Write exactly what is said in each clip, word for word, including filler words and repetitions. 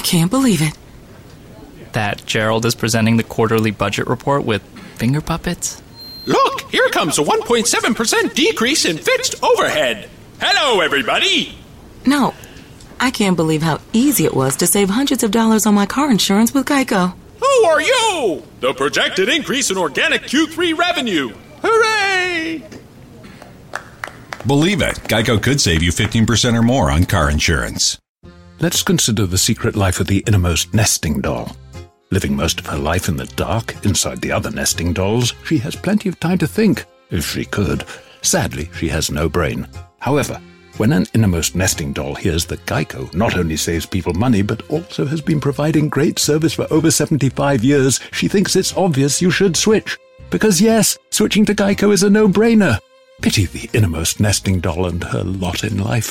can't believe it. That Gerald is presenting the quarterly budget report with finger puppets? Look, here comes a one point seven percent decrease in fixed overhead. Hello, everybody. No, I can't believe how easy it was to save hundreds of dollars on my car insurance with Geico. Who are you? The projected increase in organic Q three revenue. Hooray! Believe it, Geico could save you fifteen percent or more on car insurance. Let's consider the secret life of the innermost nesting doll. Living most of her life in the dark, inside the other nesting dolls, she has plenty of time to think, if she could. Sadly, she has no brain. However, when an innermost nesting doll hears that Geico not only saves people money, but also has been providing great service for over seventy-five years, she thinks it's obvious you should switch. Because yes, switching to Geico is a no-brainer. Pity the innermost nesting doll and her lot in life.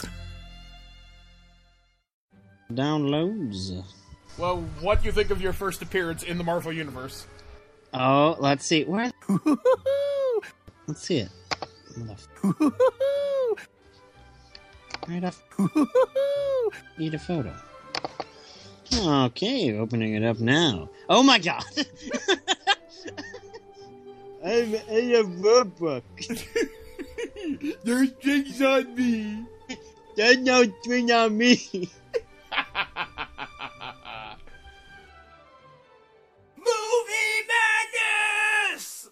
Downloads. Well, what do you think of your first appearance in the Marvel Universe? Oh, let's see. Where? Let's see it. Right up. Need a photo. Okay, opening it up now. Oh my god! I'm in a notebook. There's things on me. There's no string on me. Movie Madness!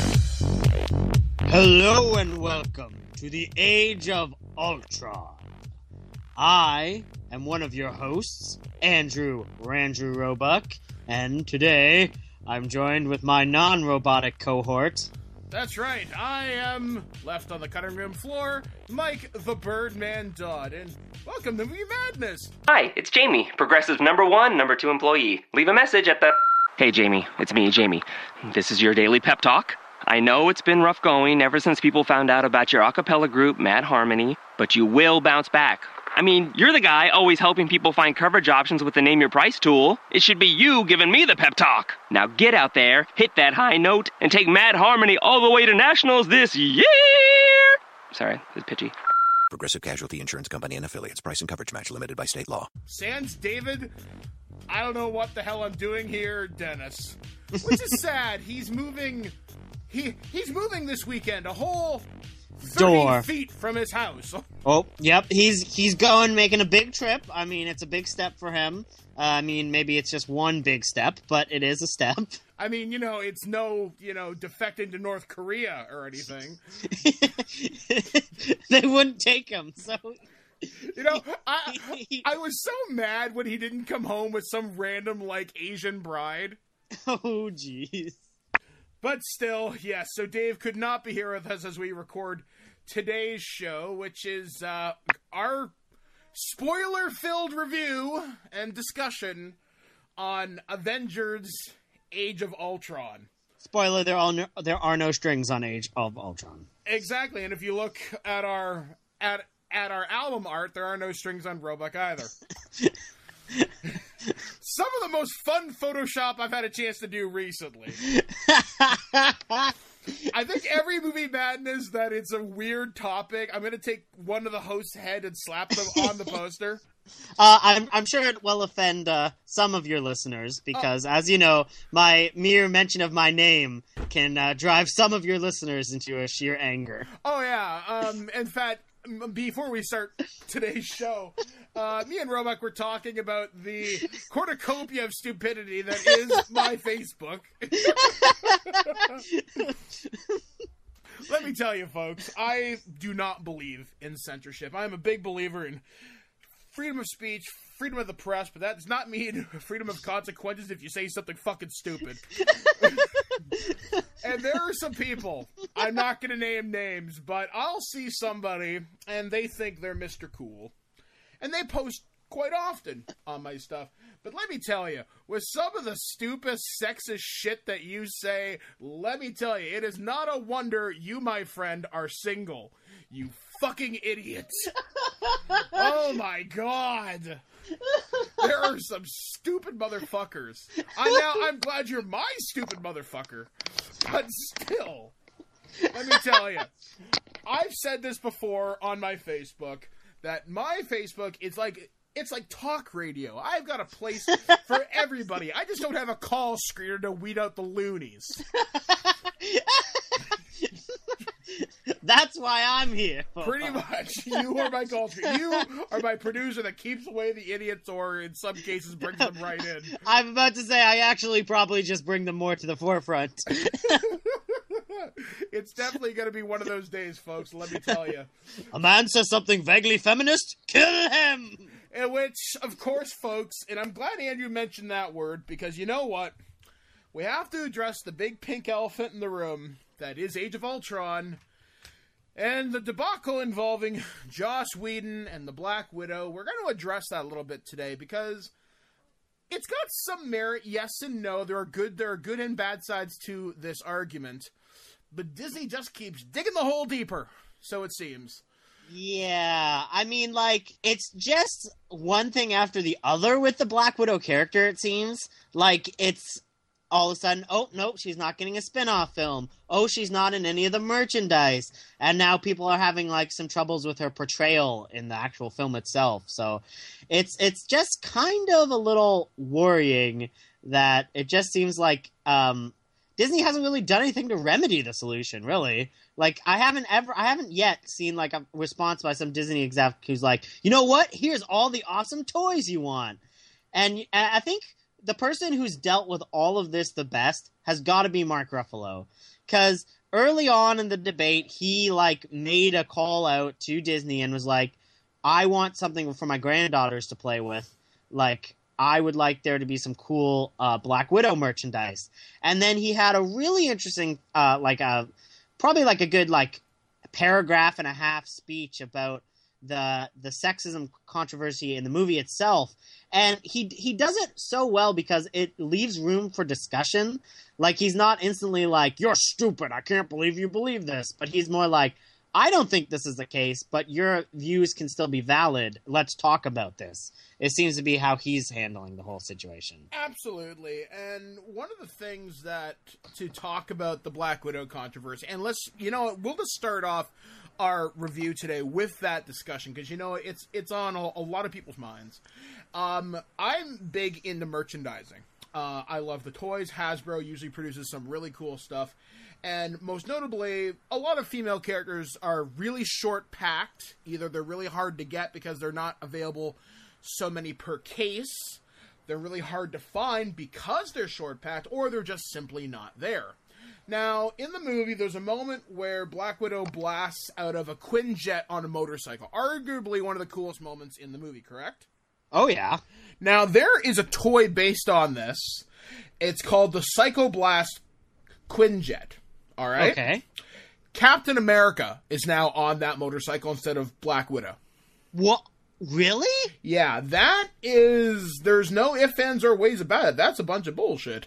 Hello and welcome to the Age of Ultron. I am one of your hosts, Andrew Randrew Roebuck, and today I'm joined with my non-robotic cohort. That's right, I am left on the cutting room floor, Mike the Birdman Dodd, and welcome to Movie Madness. Hi, it's Jamie, Progressive number one, number two employee. Leave a message at the... Hey Jamie, it's me, Jamie. This is your daily pep talk. I know it's been rough going ever since people found out about your a cappella group, Mad Harmony, but you will bounce back. I mean, you're the guy always helping people find coverage options with the Name Your Price tool. It should be you giving me the pep talk. Now get out there, hit that high note, and take Mad Harmony all the way to nationals this year! Sorry, it's pitchy. Progressive Casualty Insurance Company and Affiliates. Price and coverage match limited by state law. Sans David, I don't know what the hell I'm doing here, Dennis. Which is sad. He's moving... He He's moving this weekend, a whole... thirty Door. feet from his house. Oh, yep, he's he's going, making a big trip. I mean, it's a big step for him. Uh, I mean, maybe it's just one big step, but it is a step. I mean, you know, it's no, you know, defecting to North Korea or anything. They wouldn't take him, so... You know, I I was so mad when he didn't come home with some random, like, Asian bride. Oh, jeez. But still, yes, so Dave could not be here with us as we record today's show, which is uh, our spoiler-filled review and discussion on Avengers Age of Ultron. Spoiler, there are no, there are no strings on Age of Ultron. Exactly, and if you look at our at at our album art, there are no strings on Roebuck either. Some of the most fun Photoshop I've had a chance to do recently. I think every Movie Madness that it's a weird topic, I'm going to take one of the host's head and slap them on the poster. Uh, I'm, I'm sure it will offend uh, some of your listeners because, oh. as you know, my mere mention of my name can uh, drive some of your listeners into a sheer anger. Oh, yeah. Um, in fact, before we start today's show, uh, me and Roebuck were talking about the cornucopia of stupidity that is my Facebook. Let me tell you, folks, I do not believe in censorship. I'm a big believer in freedom of speech, freedom of the press, but that does not mean freedom of consequences if you say something fucking stupid. And there are some people, I'm not going to name names, but I'll see somebody and they think they're Mister Cool. And they post quite often on my stuff. But let me tell you, with some of the stupid, sexist shit that you say, let me tell you, it is not a wonder you, my friend, are single. You fucking idiots. Oh my god. There are some stupid motherfuckers. I now I'm glad you're my stupid motherfucker. But still, let me tell you, I've said this before on my Facebook, that my Facebook is like It's like talk radio. I've got a place for everybody. I just don't have a call screener to weed out the loonies. That's why I'm here. Pretty much. You are my call screener. You are my producer that keeps away the idiots, or in some cases brings them right in. I'm about to say I actually probably just bring them more to the forefront. It's definitely going to be one of those days, folks, let me tell you. A man says something vaguely feminist? Kill him! In which, of course, folks, and I'm glad Andrew mentioned that word, because you know what? We have to address the big pink elephant in the room that is Age of Ultron, and the debacle involving Joss Whedon and the Black Widow. We're going to address that a little bit today, because it's got some merit, yes and no. There are good, there are good and bad sides to this argument, but Disney just keeps digging the hole deeper, so it seems. Yeah, I mean, like, it's just one thing after the other with the Black Widow character, it seems. Like, it's all of a sudden, oh, nope, she's not getting a spin-off film. Oh, she's not in any of the merchandise. And now people are having, like, some troubles with her portrayal in the actual film itself. So it's it's just kind of a little worrying that it just seems like um, Disney hasn't really done anything to remedy the solution, really. Like, I haven't ever, I haven't yet seen, like, a response by some Disney exec who's like, you know what? Here's all the awesome toys you want. And I think the person who's dealt with all of this the best has got to be Mark Ruffalo. Because early on in the debate, he, like, made a call out to Disney and was like, I want something for my granddaughters to play with. Like, I would like there to be some cool uh, Black Widow merchandise. And then he had a really interesting, uh, like, a... probably like a good like paragraph and a half speech about the the sexism controversy in the movie itself, and he he does it so well because it leaves room for discussion. Like, he's not instantly like, you're stupid, I can't believe you believe this, but he's more like, I don't think this is the case, but your views can still be valid. Let's talk about this. It seems to be how he's handling the whole situation. Absolutely. And one of the things that, to talk about the Black Widow controversy, and let's, you know, we'll just start off our review today with that discussion, because, you know, it's it's on a, a lot of people's minds. Um, I'm big into merchandising. Uh, I love the toys. Hasbro usually produces some really cool stuff. And most notably, a lot of female characters are really short-packed. Either they're really hard to get because they're not available so many per case, they're really hard to find because they're short-packed, or they're just simply not there. Now, in the movie, there's a moment where Black Widow blasts out of a Quinjet on a motorcycle. Arguably one of the coolest moments in the movie, correct? Oh, yeah. Now, there is a toy based on this. It's called the Psychoblast Quinjet. All right? Okay. Captain America is now on that motorcycle instead of Black Widow. What? Really? Yeah, that is... There's no ifs, ands, or ways about it. That's a bunch of bullshit.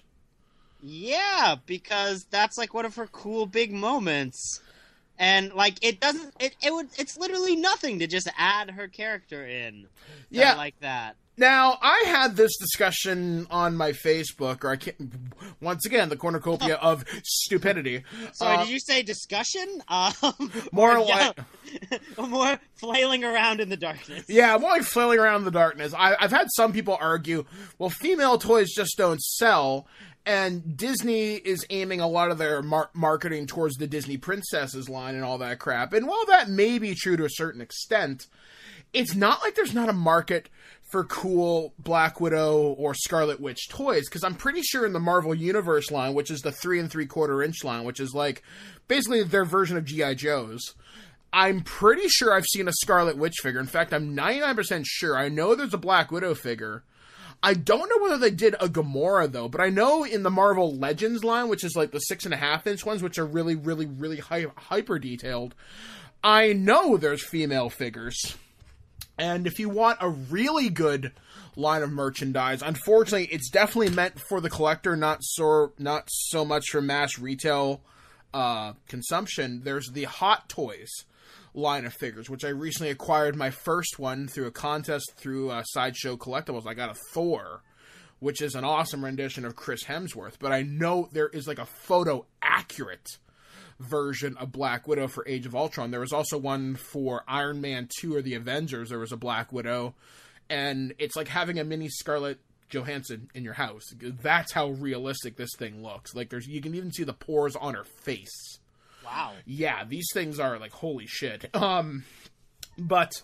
Yeah, because that's, like, one of her cool big moments. And, like, it doesn't... It, it would. It's literally nothing to just add her character in. Yeah. Like that. Now, I had this discussion on my Facebook, or I can't, once again, the cornucopia of stupidity. Sorry, uh, did you say discussion? Um, more or, like... Yeah, more flailing around in the darkness. Yeah, more like flailing around in the darkness. I, I've had some people argue, well, female toys just don't sell, and Disney is aiming a lot of their mar- marketing towards the Disney Princesses line and all that crap. And while that may be true to a certain extent, it's not like there's not a market for cool Black Widow or Scarlet Witch toys, because I'm pretty sure in the Marvel Universe line, which is the three and three quarter inch line, which is like basically their version of G I. Joe's, I'm pretty sure I've seen a Scarlet Witch figure. In fact, I'm ninety-nine percent sure. I know there's a Black Widow figure. I don't know whether they did a Gamora, though, but I know in the Marvel Legends line, which is like the six and a half inch ones, which are really, really, really hy- hyper detailed, I know there's female figures. And if you want a really good line of merchandise, unfortunately, it's definitely meant for the collector, not so not so much for mass retail uh, consumption. There's the Hot Toys line of figures, which I recently acquired my first one through a contest through uh, Sideshow Collectibles. I got a Thor, which is an awesome rendition of Chris Hemsworth, but I know there is like a photo accurate version of Black Widow for Age of Ultron. There was also one for Iron Man two or the Avengers. There was a Black Widow, and it's like having a mini Scarlett Johansson in your house. That's how realistic this thing looks. Like, there's you can even see the pores on her face. Wow. Yeah, these things are like, holy shit. Um, but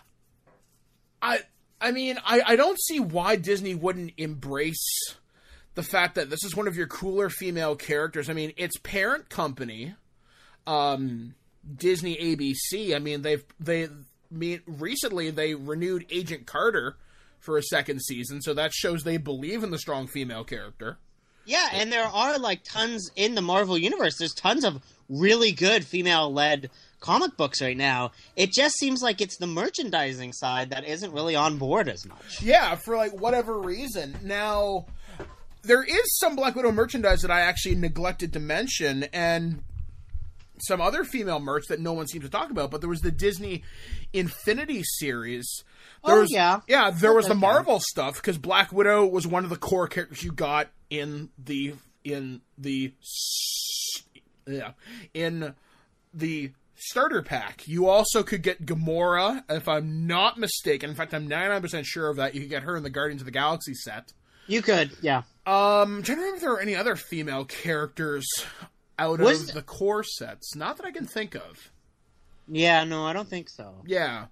I, I mean, I, I don't see why Disney wouldn't embrace the fact that this is one of your cooler female characters. I mean, its parent company, um, Disney A B C. I mean, they've they, I mean, recently they renewed Agent Carter for a second season, so that shows they believe in the strong female character. Yeah, and there are, like, tons in the Marvel Universe. There's tons of really good female-led comic books right now. It just seems like it's the merchandising side that isn't really on board as much. Yeah, for, like, whatever reason. Now, there is some Black Widow merchandise that I actually neglected to mention, and some other female merch that no one seems to talk about, but there was the Disney Infinity series. There oh, was, yeah. Yeah, there was the Okay. Marvel stuff, because Black Widow was one of the core characters you got in the, in the, yeah, in the starter pack. You also could get Gamora, if I'm not mistaken. In fact, I'm ninety-nine percent sure of that. You could get her in the Guardians of the Galaxy set. You could, yeah. Um, I'm trying to remember if there are any other female characters out Was- of the core sets. Not that I can think of. Yeah, no, I don't think so. Yeah.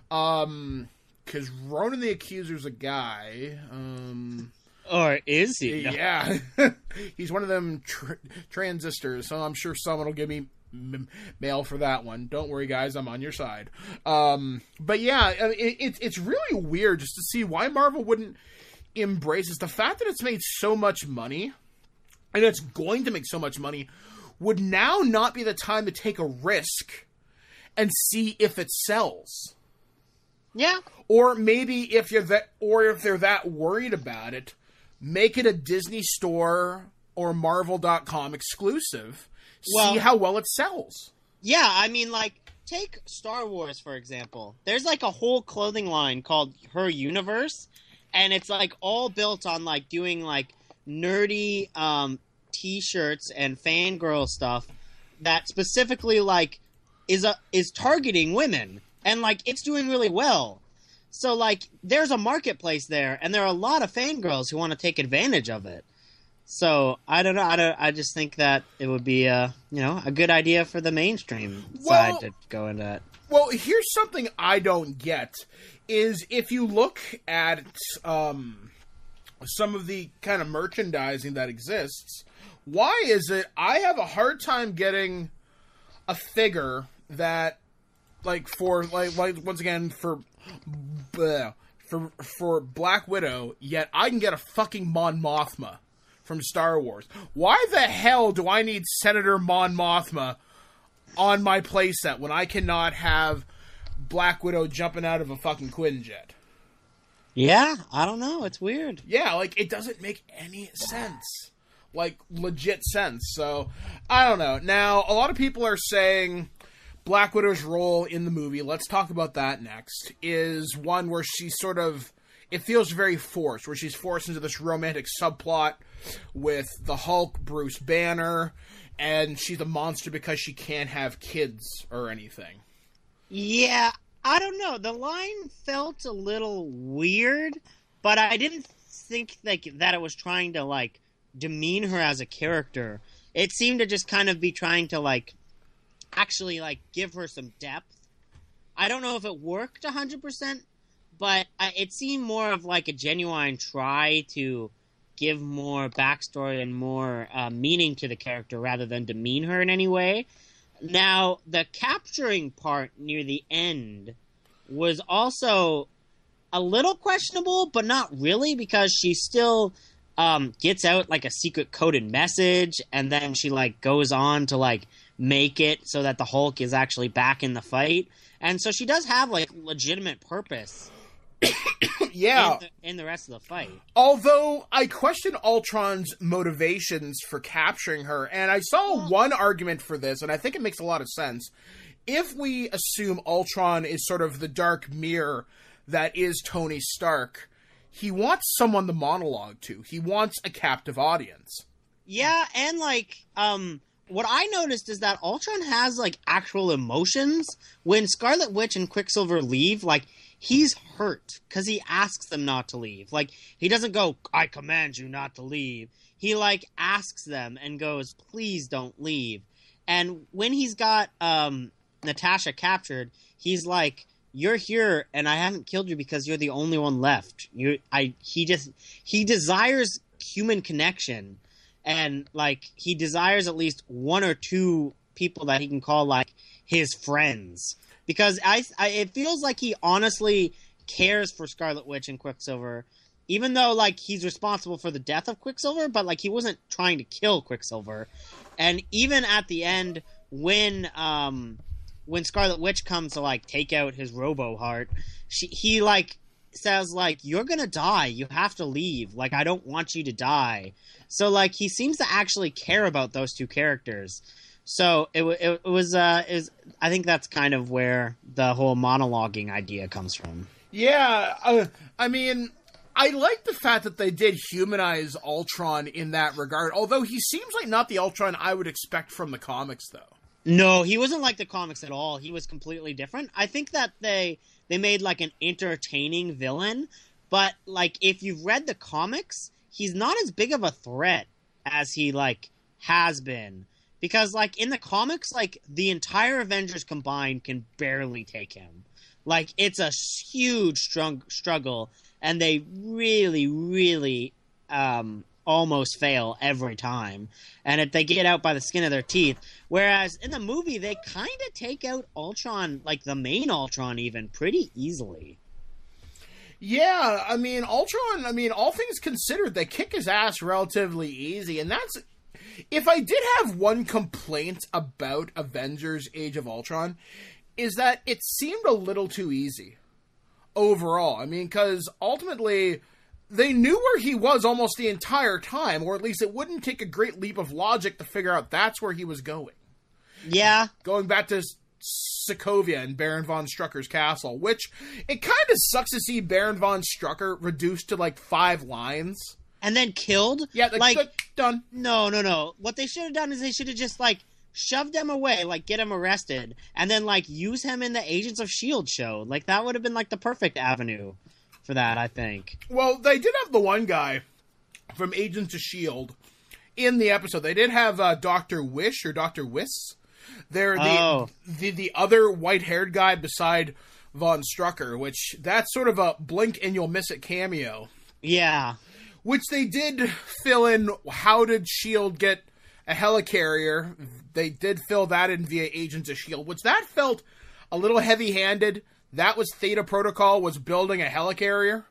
Um, because Ronan the Accuser's a guy. Um... Or is he? No. Yeah. He's one of them tr- transistors, so I'm sure someone will give me m- mail for that one. Don't worry, guys, I'm on your side. Um, but yeah, I mean, it, it, it's really weird just to see why Marvel wouldn't embrace this. The fact that it's made so much money, and it's going to make so much money, would now not be the time to take a risk and see if it sells. Yeah. Or maybe if you're that, or if they're that worried about it, make it a Disney Store or Marvel dot com exclusive. Well, see how well it sells. Yeah, I mean, like, take Star Wars, for example. There's, like, a whole clothing line called Her Universe, and it's, like, all built on, like, doing, like, nerdy um, T-shirts and fangirl stuff that specifically, like, is a, is targeting women. And, like, it's doing really well. So, like, there's a marketplace there, and there are a lot of fangirls who want to take advantage of it. So, I don't know. I don't. I just think that it would be, a, you know, a good idea for the mainstream Well- side to go into that. Well, here's something I don't get, is if you look at um, some of the kind of merchandising that exists, why is it I have a hard time getting a figure that, like, for, like, like once again, for... Bleh, for for Black Widow, yet I can get a fucking Mon Mothma from Star Wars. Why the hell do I need Senator Mon Mothma on my playset when I cannot have Black Widow jumping out of a fucking Quinjet? Yeah, I don't know. It's weird. Yeah, like, it doesn't make any sense. Like, legit sense. So, I don't know. Now, a lot of people are saying Black Widow's role in the movie, let's talk about that next, is one where she's sort of, it feels very forced, where she's forced into this romantic subplot with the Hulk, Bruce Banner, and she's a monster because she can't have kids or anything. Yeah, I don't know. The line felt a little weird, but I didn't think like that it was trying to, like, demean her as a character. It seemed to just kind of be trying to, like, actually, like, give her some depth. I don't know if it worked one hundred percent, but I, it seemed more of, like, a genuine try to give more backstory and more uh, meaning to the character rather than demean her in any way. Now, the capturing part near the end was also a little questionable, but not really, because she still um, gets out, like, a secret coded message, and then she, like, goes on to, like, make it so that the Hulk is actually back in the fight. And so she does have, like, legitimate purpose Yeah. in the, in the rest of the fight. Although I question Ultron's motivations for capturing her, and I saw one argument for this, and I think it makes a lot of sense. If we assume Ultron is sort of the dark mirror that is Tony Stark, he wants someone to monologue to. He wants a captive audience. Yeah, and, like, um, what I noticed is that Ultron has, like, actual emotions. When Scarlet Witch and Quicksilver leave, like, he's hurt because he asks them not to leave. Like, he doesn't go, I command you not to leave. He, like, asks them and goes, please don't leave. And when he's got um, Natasha captured, he's like, you're here and I haven't killed you because you're the only one left. You, I, he just, he desires human connection. And, like, he desires at least one or two people that he can call, like, his friends. Because I, I it feels like he honestly cares for Scarlet Witch and Quicksilver, even though, like, he's responsible for the death of Quicksilver, but, like, he wasn't trying to kill Quicksilver. And even at the end, when um, when Scarlet Witch comes to, like, take out his Robo-Heart, she, he, like, says, like, you're gonna die. You have to leave. Like, I don't want you to die. So, like, he seems to actually care about those two characters. So it, it, it was, uh, is I think that's kind of where the whole monologuing idea comes from. Yeah, uh, I mean, I like the fact that they did humanize Ultron in that regard, although he seems like not the Ultron I would expect from the comics, though. No, he wasn't like the comics at all. He was completely different. I think that they they made, like, an entertaining villain, but, like, if you've read the comics, he's not as big of a threat as he, like, has been. Because, like, in the comics, like, the entire Avengers combined can barely take him. Like, it's a huge strung- struggle, and they really, really um, almost fail every time. And if they get out by the skin of their teeth. Whereas in the movie, they kind of take out Ultron, like the main Ultron even, pretty easily. Yeah, I mean, Ultron, I mean, all things considered, they kick his ass relatively easy, and that's... If I did have one complaint about Avengers Age of Ultron, is that it seemed a little too easy overall. I mean, because ultimately, they knew where he was almost the entire time, or at least it wouldn't take a great leap of logic to figure out that's where he was going. Yeah. Going back to Sokovia and Baron von Strucker's castle, which it kind of sucks to see Baron von Strucker reduced to like five lines. And then killed? Yeah, like, like good, done. No, no, no. What they should have done is they should have just, like, shoved him away, like, get him arrested, and then, like, use him in the Agents of S H I E L D show. Like, that would have been, like, the perfect avenue for that, I think. Well, they did have the one guy from Agents of S H I E L D in the episode. They did have uh, Doctor Wish, or Doctor Wiss. They're the, oh. the, the other white-haired guy beside Von Strucker, which, that's sort of a blink and you'll miss it cameo. Yeah. Which they did fill in, how did S H I E L D get a helicarrier? They did fill that in via Agents of S H I E L D, which that felt a little heavy-handed. That was Theta Protocol was building a helicarrier.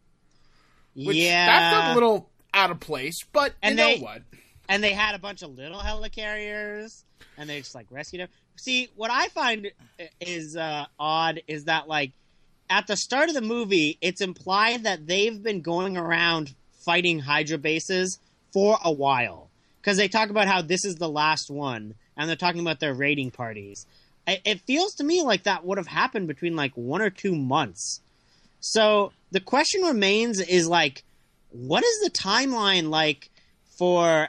Which, yeah. That felt a little out of place, but and you they, know what? And they had a bunch of little helicarriers, and they just, like, rescued them. See, what I find is uh, odd is that, like, at the start of the movie, it's implied that they've been going around fighting Hydra bases for a while. Because they talk about how this is the last one, and they're talking about their raiding parties. It feels to me like that would have happened between, like, one or two months. So the question remains is, like, what is the timeline like for,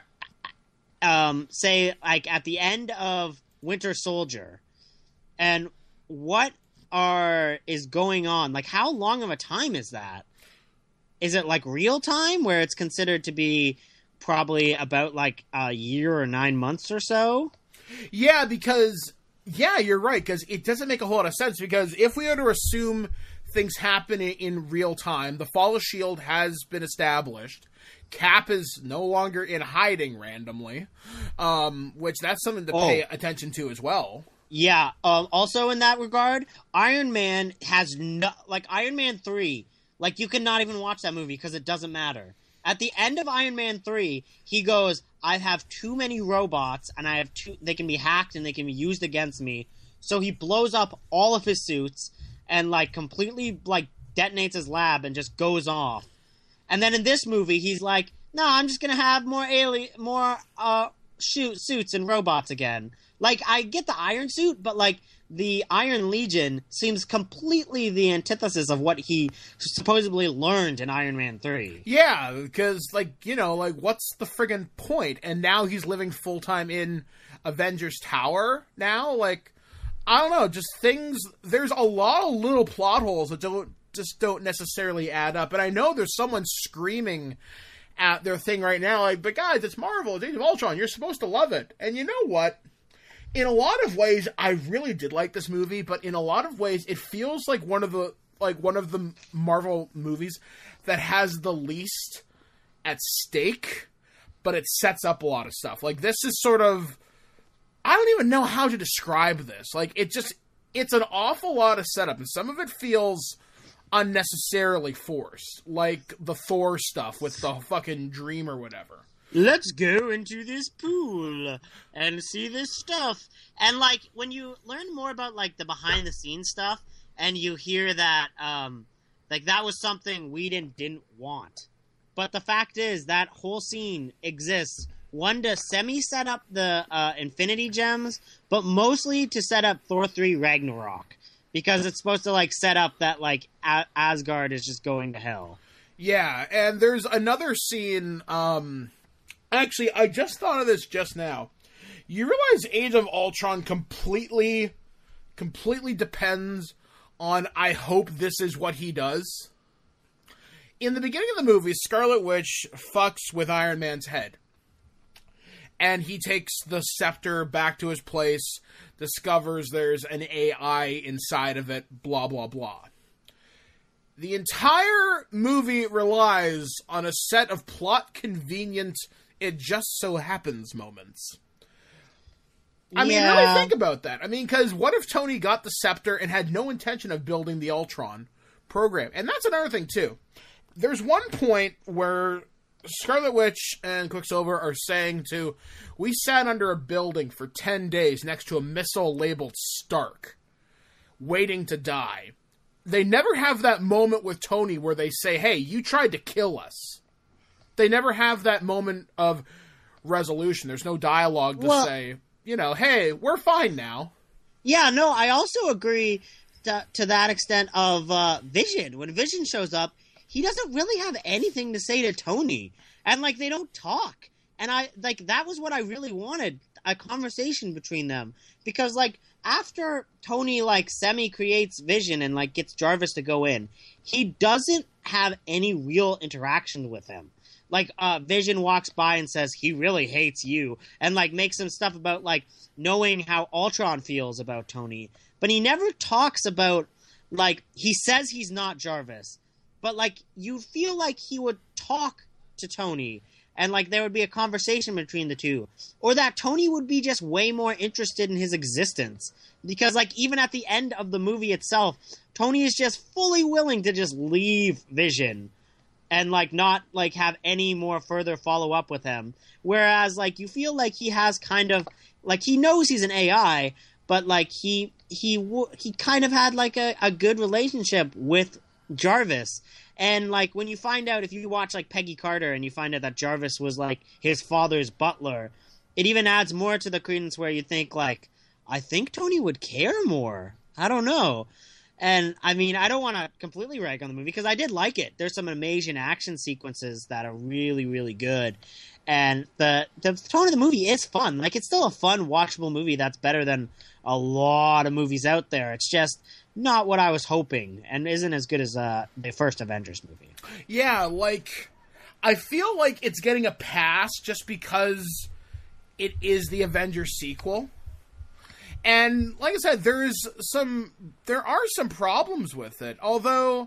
um, say, like, at the end of Winter Soldier? And what are is going on? Like, how long of a time is that? Is it, like, real time, where it's considered to be probably about, like, a year or nine months or so? Yeah, because, yeah, you're right, because it doesn't make a whole lot of sense, because if we are to assume things happen in real time, the fall of S H I E L D has been established, Cap is no longer in hiding randomly, um, which that's something to oh. pay attention to as well. Yeah, um, also in that regard, Iron Man has no, like, Iron Man three... Like, you cannot even watch that movie because it doesn't matter. At the end of Iron Man three, he goes, I have too many robots, and I have too, they can be hacked and they can be used against me. So he blows up all of his suits and, like, completely, like, detonates his lab and just goes off. And then in this movie, he's like, no, I'm just going to have more alien, more uh, shoot, suits and robots again. Like, I get the Iron Suit, but, like, the Iron Legion seems completely the antithesis of what he supposedly learned in Iron Man three. Yeah, because, like, you know, like, what's the friggin' point? And now he's living full-time in Avengers Tower now? Like, I don't know, just things, there's a lot of little plot holes that don't, just don't necessarily add up. And I know there's someone screaming at their thing right now, like, but guys, it's Marvel, it's Age of Ultron, you're supposed to love it. And you know what? In a lot of ways, I really did like this movie, but in a lot of ways, it feels like one of the, like one of the Marvel movies that has the least at stake, but it sets up a lot of stuff. Like, this is sort of, I don't even know how to describe this. Like, it just, it's an awful lot of setup, and some of it feels unnecessarily forced. Like the Thor stuff with the fucking dream or whatever. Let's go into this pool and see this stuff. And, like, when you learn more about, like, the behind-the-scenes stuff, and you hear that, um, like, that was something Whedon didn't want. But the fact is, that whole scene exists, one, to semi-set up the uh, Infinity Gems, but mostly to set up Thor three Ragnarok. Because it's supposed to, like, set up that, like, A- Asgard is just going to hell. Yeah, and there's another scene, um... Actually, I just thought of this just now. You realize Age of Ultron completely, completely depends on, I hope this is what he does? In the beginning of the movie, Scarlet Witch fucks with Iron Man's head. And he takes the scepter back to his place, discovers there's an A I inside of it, blah, blah, blah. The entire movie relies on a set of plot-convenient, it just so happens moments. I mean, Yeah. really think about that. I mean, because what if Tony got the scepter and had no intention of building the Ultron program? And that's another thing, too. There's one point where Scarlet Witch and Quicksilver are saying to, we sat under a building for ten days next to a missile labeled Stark, waiting to die. They never have that moment with Tony where they say, hey, you tried to kill us. They never have that moment of resolution. There's no dialogue to Well- say, you know, hey, we're fine now. Yeah, no, I also agree to, to that extent of uh, Vision. When Vision shows up, he doesn't really have anything to say to Tony. And, like, they don't talk. And I, like, that was what I really wanted, a conversation between them. Because, like, after Tony, like, semi-creates Vision and, like, gets Jarvis to go in, he doesn't have any real interaction with him. Like, uh, Vision walks by and says, he really hates you. And, like, makes some stuff about, like, knowing how Ultron feels about Tony. But he never talks about, like, he says he's not Jarvis. But, like, you feel like he would talk to Tony. And, like, there would be a conversation between the two. Or that Tony would be just way more interested in his existence. Because, like, even at the end of the movie itself, Tony is just fully willing to just leave Vision. And, like, not, like, have any more further follow-up with him. Whereas, like, you feel like he has kind of, like, he knows he's an A I, but, like, he he w- he kind of had, like, a, a good relationship with Jarvis. And, like, when you find out, if you watch, like, Peggy Carter and you find out that Jarvis was, like, his father's butler, it even adds more to the credence where you think, like, I think Tony would care more. I don't know. And, I mean, I don't want to completely rag on the movie, because I did like it. There's some amazing action sequences that are really, really good. And the the tone of the movie is fun. Like, it's still a fun, watchable movie that's better than a lot of movies out there. It's just not what I was hoping, and isn't as good as uh, the first Avengers movie. Yeah, like, I feel like it's getting a pass just because it is the Avengers sequel. And like I said, there's some, there are some problems with it. Although,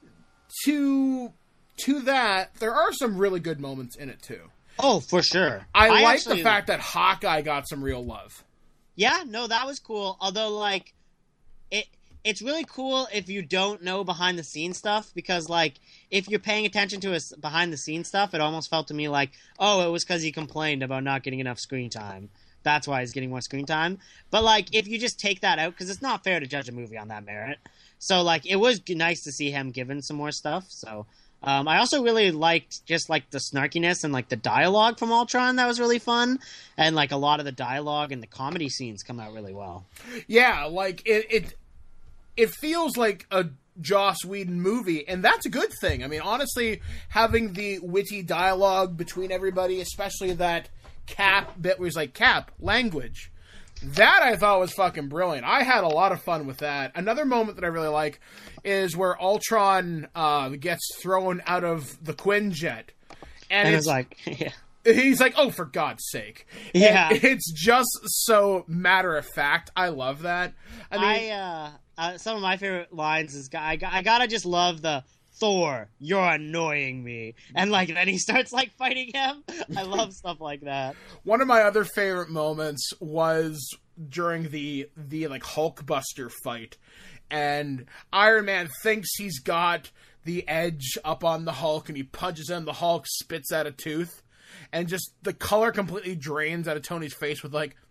to to that, there are some really good moments in it too. Oh, for sure. I, I like actually- the fact that Hawkeye got some real love. Yeah, no, that was cool. Although, like, it it's really cool if you don't know behind the scenes stuff, because, like, if you're paying attention to his behind the scenes stuff, it almost felt to me like, oh, it was because he complained about not getting enough screen time. That's why he's getting more screen time. But, like, if you just take that out, because it's not fair to judge a movie on that merit. So, like, it was g- nice to see him given some more stuff. So, um, I also really liked just, like, the snarkiness and, like, the dialogue from Ultron. That was really fun. And, like, a lot of the dialogue and the comedy scenes come out really well. Yeah, like, it it, it feels like a Joss Whedon movie, and that's a good thing. I mean, honestly, having the witty dialogue between everybody, especially that Cap bit where he's like, Cap, language. That I thought was fucking brilliant. I had a lot of fun with that. Another moment that I really like is where Ultron uh, gets thrown out of the Quinjet. And, And it's it's like, yeah. He's like, oh, for God's sake. Yeah. And it's just so matter of fact. I love that. I mean, I, uh, uh, some of my favorite lines is, I, I gotta just love the, Thor, you're annoying me. And, like, then he starts, like, fighting him. I love stuff like that. one of my other favorite moments was during the, the like, Hulkbuster fight. And Iron Man thinks he's got the edge up on the Hulk, and he punches him. The Hulk spits out a tooth. And just the color completely drains out of Tony's face with, like,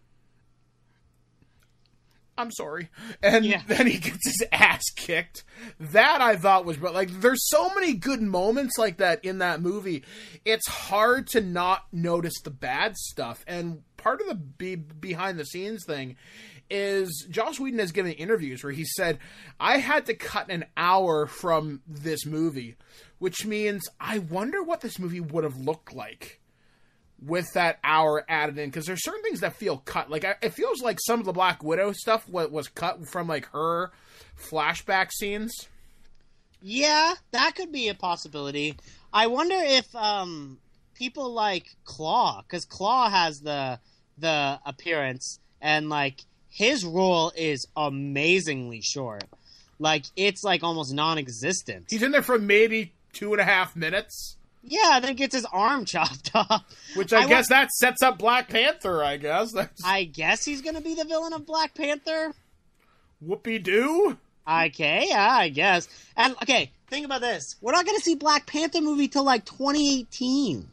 I'm sorry. And Yeah. then he gets his ass kicked. That I thought was, but like, there's so many good moments like that in that movie. It's hard to not notice the bad stuff. And part of the be- behind the scenes thing is Joss Whedon has given interviews where he said, I had to cut an hour from this movie, which means I wonder what this movie would have looked like with that hour added in, because there's certain things that feel cut. Like, I, it feels like some of the Black Widow stuff was, was cut from, like, her flashback scenes. Yeah, that could be a possibility. I wonder if um, people like Claw, because Claw has the the appearance, and, like, his role is amazingly short. Like, it's, like, almost non-existent. He's in there for maybe two and a half minutes. Yeah, then gets his arm chopped off. Which I, I guess wa- that sets up Black Panther, I guess. That's I guess he's going to be the villain of Black Panther. whoopee-doo. Okay, yeah, I guess. And, okay, think about this. We're not going to see Black Panther movie till, like, twenty eighteen.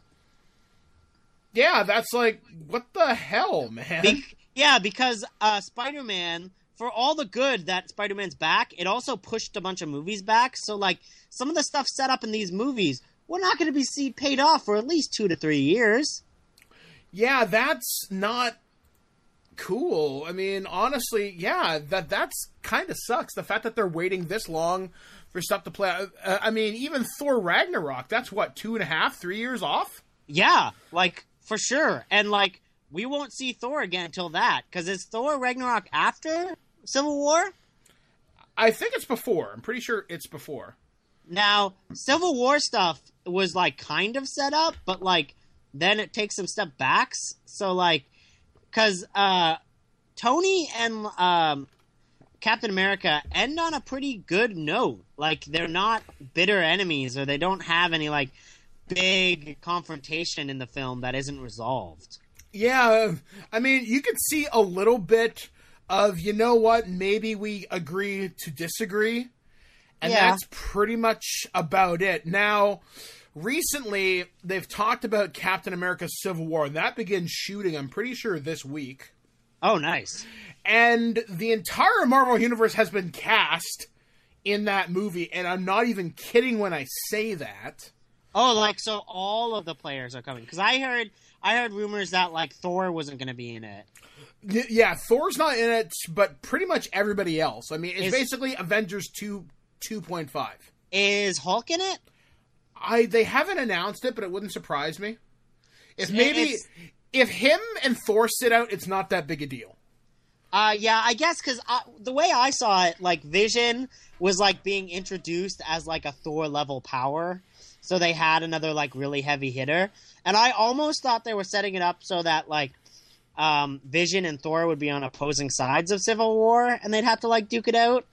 Yeah, that's like, what the hell, man? Be- yeah, because uh, Spider-Man, for all the good that Spider-Man's back, it also pushed a bunch of movies back. So, like, some of the stuff set up in these movies, we're not going to be see paid off for at least two to three years. Yeah, that's not cool. I mean, honestly, yeah, that that's kind of sucks. The fact that they're waiting this long for stuff to play out. Uh, I mean, even Thor Ragnarok, that's what, two and a half, three years off? Yeah, like, for sure. And, like, we won't see Thor again until that. Because is Thor Ragnarok after Civil War? I think it's before. I'm pretty sure it's before. Now, Civil War stuff was, like, kind of set up, but, like, then it takes some step backs. So, like, because uh, Tony and um, Captain America end on a pretty good note. Like, they're not bitter enemies, or they don't have any, like, big confrontation in the film that isn't resolved. Yeah, I mean, you could see a little bit of, you know what, maybe we agree to disagree. And Yeah. that's pretty much about it. Now, recently, they've talked about Captain America Civil War, and that begins shooting, I'm pretty sure, this week. Oh, nice. And the entire Marvel Universe has been cast in that movie, and I'm not even kidding when I say that. Oh, like, so all of the players are coming. Because I heard, I heard rumors that, like, Thor wasn't going to be in it. Y- Yeah, Thor's not in it, but pretty much everybody else. I mean, it's Is- basically Avengers two, two point five. Is Hulk in it? I They haven't announced it, but it wouldn't surprise me. If maybe, It's- if him and Thor sit out, it's not that big a deal. Uh, yeah, I guess because the way I saw it, like, Vision was, like, being introduced as, like, a Thor-level power. So they had another, like, really heavy hitter. And I almost thought they were setting it up so that, like, um, Vision and Thor would be on opposing sides of Civil War, and they'd have to, like, duke it out.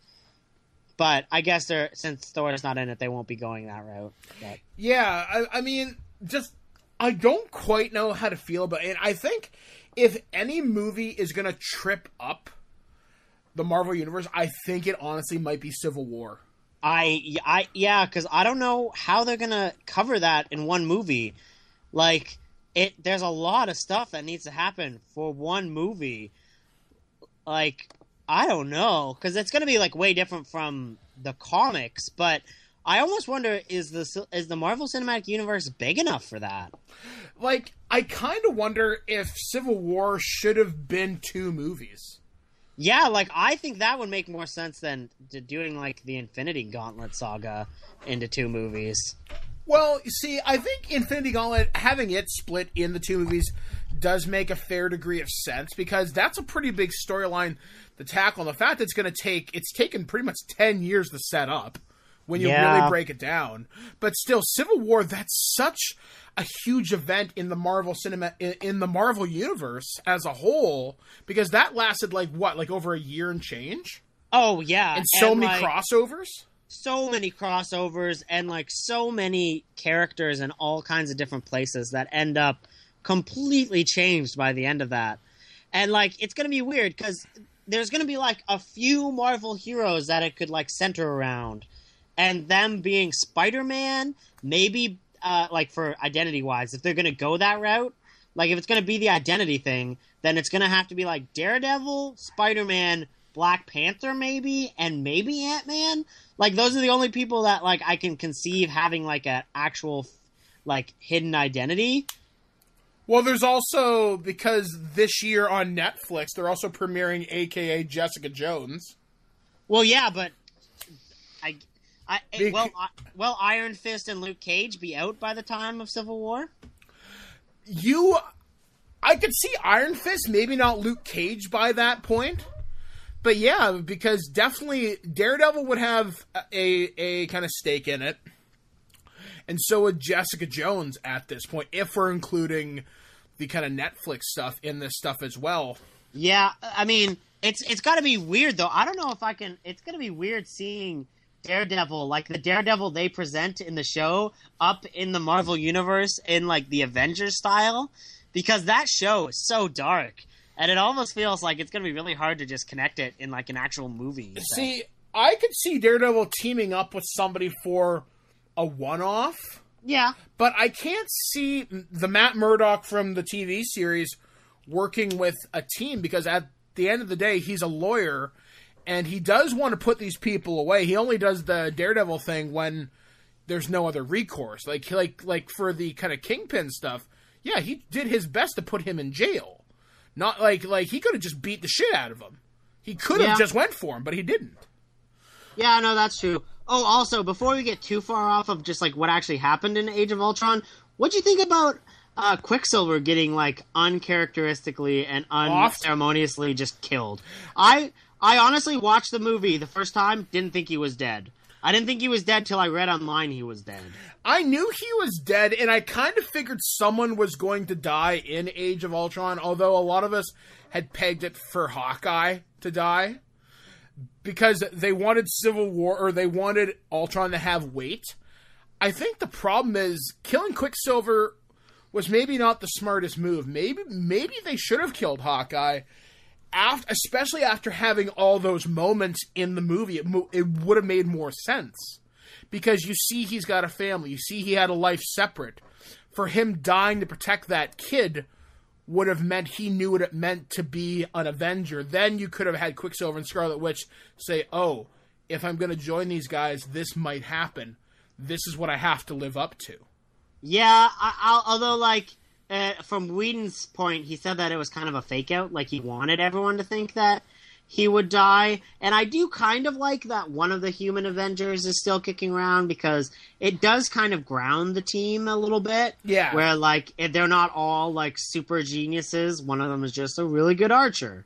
But I guess they're since Thor's not in it, they won't be going that route. But. Yeah, I, I mean, just, I don't quite know how to feel about it. I think if any movie is going to trip up the Marvel Universe, I think it honestly might be Civil War. I, I, yeah, because I don't know how they're gonna cover that in one movie. Like, it, there's a lot of stuff that needs to happen for one movie. Like, I don't know, because it's gonna be like way different from the comics. But I almost wonder is the is the Marvel Cinematic Universe big enough for that? Like, I kind of wonder if Civil War should have been two movies. Yeah, like, I think that would make more sense than to doing, like, the Infinity Gauntlet saga into two movies. Well, you see, I think Infinity Gauntlet, having it split in the two movies, does make a fair degree of sense, because that's a pretty big storyline to tackle. And the fact that it's going to take, it's taken pretty much ten years to set up when you Yeah. really break it down. But still, Civil War, that's such a huge event in the Marvel cinema, in, in the Marvel universe as a whole, because that lasted like what, like over a year and change? Oh, yeah. And so and, many like, crossovers? So many crossovers and, like, so many characters in all kinds of different places that end up completely changed by the end of that. And, like, it's going to be weird because there's going to be, like, a few Marvel heroes that it could, like, center around. And them being Spider-Man, maybe, uh, like, for identity-wise, if they're going to go that route, like, if it's going to be the identity thing, then it's going to have to be, like, Daredevil, Spider-Man, Black Panther, maybe, and maybe Ant-Man. Like, those are the only people that, like, I can conceive having, like, an actual, like, hidden identity. Well, there's also, because this year on Netflix, they're also premiering A K A Jessica Jones. Well, yeah, but I, I Bec- well, I, well, Iron Fist and Luke Cage be out by the time of Civil War? You, I could see Iron Fist, maybe not Luke Cage by that point. But yeah, because definitely Daredevil would have a a kind of stake in it. And so would Jessica Jones at this point, if we're including the kind of Netflix stuff in this stuff as well. Yeah, I mean, it's it's got to be weird, though. I don't know if I can... It's going to be weird seeing Daredevil, like the Daredevil they present in the show, up in the Marvel Universe in, like, the Avengers style. Because that show is so dark. And it almost feels like it's going to be really hard to just connect it in, like, an actual movie. See, I could see Daredevil teaming up with somebody for a one-off. Yeah. But I can't see the Matt Murdock from the T V series working with a team, because at the end of the day, he's a lawyer, and he does want to put these people away. He only does the Daredevil thing when there's no other recourse. Like, like, like for the kind of Kingpin stuff, yeah, he did his best to put him in jail. Not like, like he could have just beat the shit out of him. He could have Yeah. just went for him, but he didn't. Yeah, no, that's true. Oh, also, before we get too far off of just, like, what actually happened in Age of Ultron, what'd you think about uh, Quicksilver getting, like, uncharacteristically and unceremoniously just killed? I I honestly watched the movie the first time, didn't think he was dead. I didn't think he was dead till I read online he was dead. I knew he was dead, and I kind of figured someone was going to die in Age of Ultron, although a lot of us had pegged it for Hawkeye to die, because they wanted Civil War, or they wanted Ultron to have weight. I think the problem is killing Quicksilver was maybe not the smartest move. Maybe maybe they should have killed Hawkeye, after, especially after having all those moments in the movie. It, mo- it would have made more sense. Because you see he's got a family. You see he had a life separate. For him dying to protect that kid would have meant he knew what it meant to be an Avenger. Then you could have had Quicksilver and Scarlet Witch say, oh, if I'm going to join these guys, this might happen. This is what I have to live up to. Yeah, I, I, although, like, uh, from Whedon's point, he said that it was kind of a fake-out. Like, he wanted everyone to think that he would die. And I do kind of like that one of the human Avengers is still kicking around, because it does kind of ground the team a little bit. Yeah. Where, like, if they're not all, like, super geniuses. One of them is just a really good archer.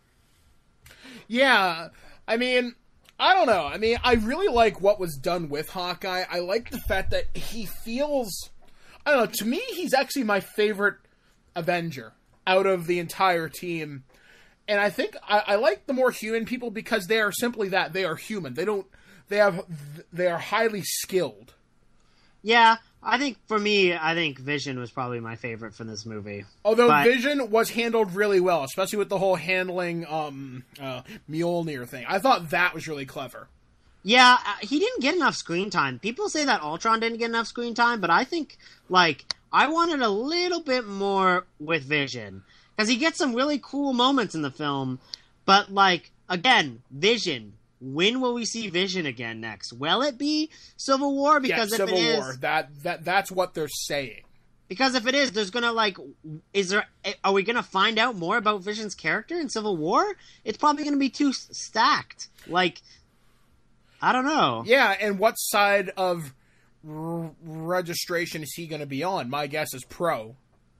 Yeah, I mean, I don't know. I mean, I really like what was done with Hawkeye. I like the fact that he feels... I don't know, to me, he's actually my favorite Avenger out of the entire team. And I think I, I like the more human people because they are simply that. They are human. They don't... They have... They are highly skilled. Yeah, I think, for me, I think Vision was probably my favorite from this movie. Although but... Vision was handled really well, especially with the whole handling um, uh, Mjolnir thing. I thought that was really clever. Yeah, uh, he didn't get enough screen time. People say that Ultron didn't get enough screen time, but I think, like, I wanted a little bit more with Vision. Because he gets some really cool moments in the film, but, like, again, Vision. When will we see Vision again next? Will it be Civil War? Because yeah, if Civil it is, War. That, that, that's what they're saying. Because if it is, there's gonna, like, is there, are we gonna find out more about Vision's character in Civil War? It's probably gonna be too stacked. Like, I don't know. Yeah, and what side of r- registration is he going to be on? My guess is pro.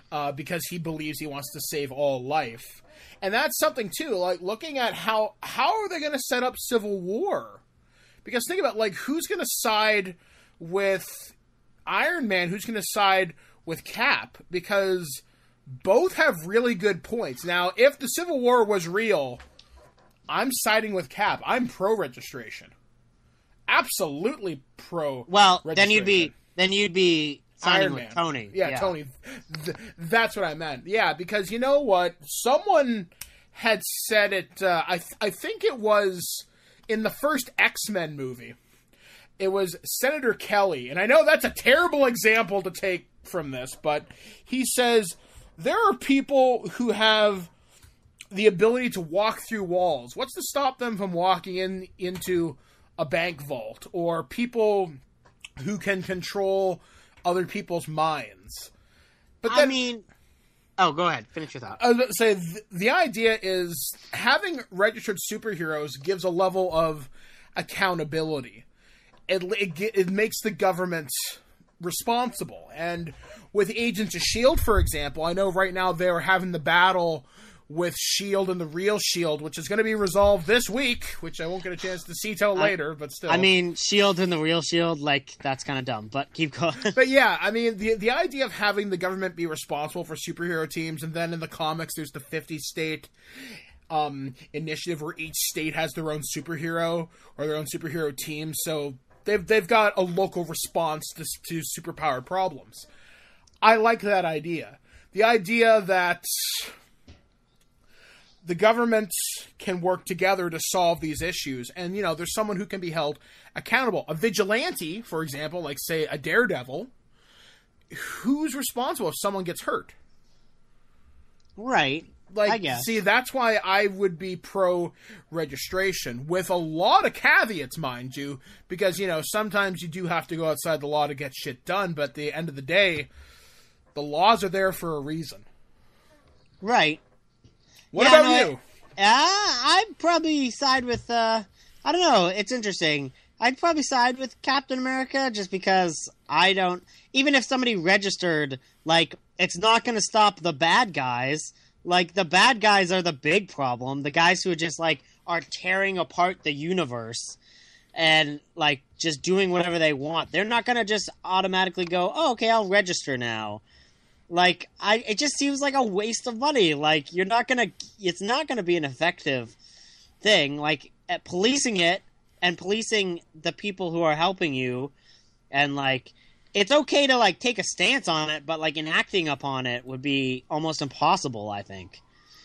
uh, because he believes he wants to save all life. And that's something, too, like, looking at how, how are they going to set up Civil War? Because think about, like, who's going to side with Iron Man, who's going to side with Cap? Because both have really good points. Now, if the Civil War was real, I'm siding with Cap. I'm pro-registration. Absolutely pro-registration. Well, then you'd be, then you'd be siding Iron with Man. Tony. Yeah, yeah, Tony. Th- that's what I meant. Yeah, because you know what? Someone had said it, uh, I, th- I think it was in the first X-Men movie. It was Senator Kelly, and I know that's a terrible example to take from this, but he says, there are people who have the ability to walk through walls. What's to stop them from walking in into a bank vault? Or people who can control other people's minds. But then, I mean, oh, go ahead. Finish your thought. I was going to say, th- the idea is having registered superheroes gives a level of accountability. It, it, it makes the government responsible. And with Agents of S H I E L D, for example, I know right now they're having the battle with S H I E L D and the real S H I E L D, which is going to be resolved this week, which I won't get a chance to see till later, but still. I mean, S H I E L D and the real S H I E L D, like, that's kind of dumb, but keep going. But yeah, I mean, the the idea of having the government be responsible for superhero teams, and then in the comics there's the fifty-state um, initiative where each state has their own superhero or their own superhero team, so they've, they've got a local response to, to superpowered problems. I like that idea. The idea that the government can work together to solve these issues. And, you know, there's someone who can be held accountable. A vigilante, for example, like, say, a Daredevil, who's responsible if someone gets hurt? Right. Like, I guess. See, that's why I would be pro-registration, with a lot of caveats, mind you, because, you know, sometimes you do have to go outside the law to get shit done, but at the end of the day, the laws are there for a reason. Right. What yeah, about no, you? I, I'd probably side with, uh, I don't know, it's interesting. I'd probably side with Captain America just because I don't, even if somebody registered, like, it's not going to stop the bad guys. Like, the bad guys are the big problem. The guys who are just, like, are tearing apart the universe and, like, just doing whatever they want. They're not going to just automatically go, oh, okay, I'll register now. Like, I, it just seems like a waste of money. Like, you're not gonna, it's not gonna be an effective thing. Like, at policing it and policing the people who are helping you, and, like, it's okay to, like, take a stance on it, but, like, enacting upon it would be almost impossible, I think.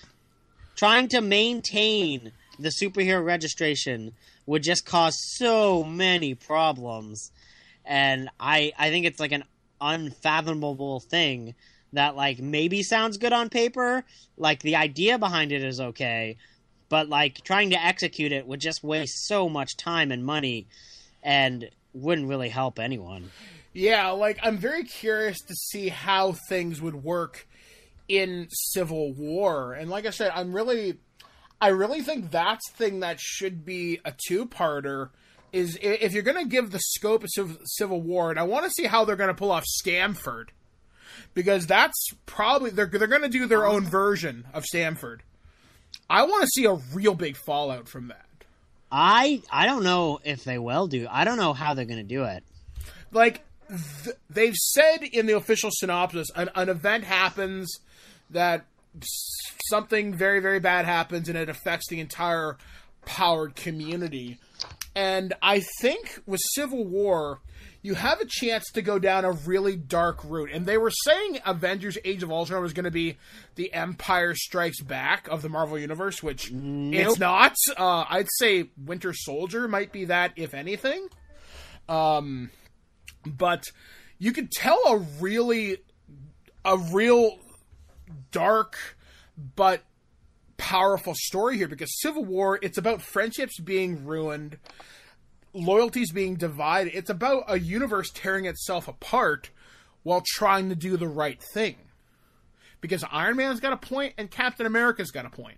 Trying to maintain the superhero registration would just cause so many problems, and I, I think it's, like, an unfathomable thing that, like, maybe sounds good on paper, like, the idea behind it is okay, but, like, trying to execute it would just waste so much time and money and wouldn't really help anyone. Yeah, like, I'm very curious to see how things would work in Civil War, and like I said, I'm really, I really think that's the thing that should be a two-parter, is if you're going to give the scope of Civil War, and I want to see how they're going to pull off Stamford, because that's probably, they're, they're going to do their own version of Stamford. I want to see a real big fallout from that. I I don't know if they will do. I don't know how they're going to do it. Like, th- they've said in the official synopsis, an, an event happens that something very, very bad happens, and it affects the entire powered community. And I think with Civil War, you have a chance to go down a really dark route. And they were saying Avengers Age of Ultron was going to be the Empire Strikes Back of the Marvel Universe, which nope. It's not. Uh, I'd say Winter Soldier might be that, if anything. Um, but you could tell a really, a real dark but powerful story here, because Civil War, it's about friendships being ruined, loyalties being divided. It's about a universe tearing itself apart while trying to do the right thing. Because Iron Man's got a point and Captain America's got a point.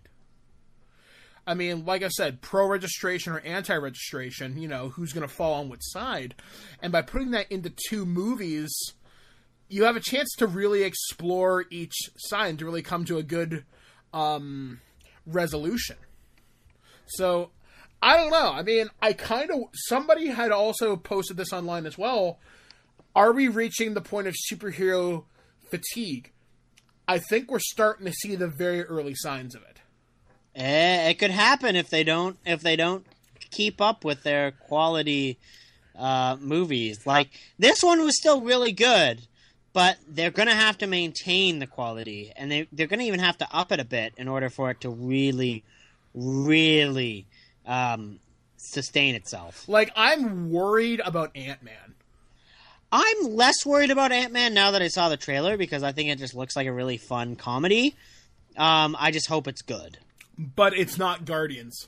I mean, like I said, pro-registration or anti-registration, you know, who's going to fall on which side. And by putting that into two movies, you have a chance to really explore each sign to really come to a good um, resolution. So, I don't know. I mean, I kind of... Somebody had also posted this online as well. Are we reaching the point of superhero fatigue? I think we're starting to see the very early signs of it. Eh, it could happen if they don't if they don't keep up with their quality uh, movies. Like, this one was still really good, but they're going to have to maintain the quality, and they, they're going to even have to up it a bit in order for it to really, really um, sustain itself. Like, I'm worried about Ant-Man. I'm less worried about Ant-Man now that I saw the trailer, because I think it just looks like a really fun comedy. Um, I just hope it's good. But it's not Guardians.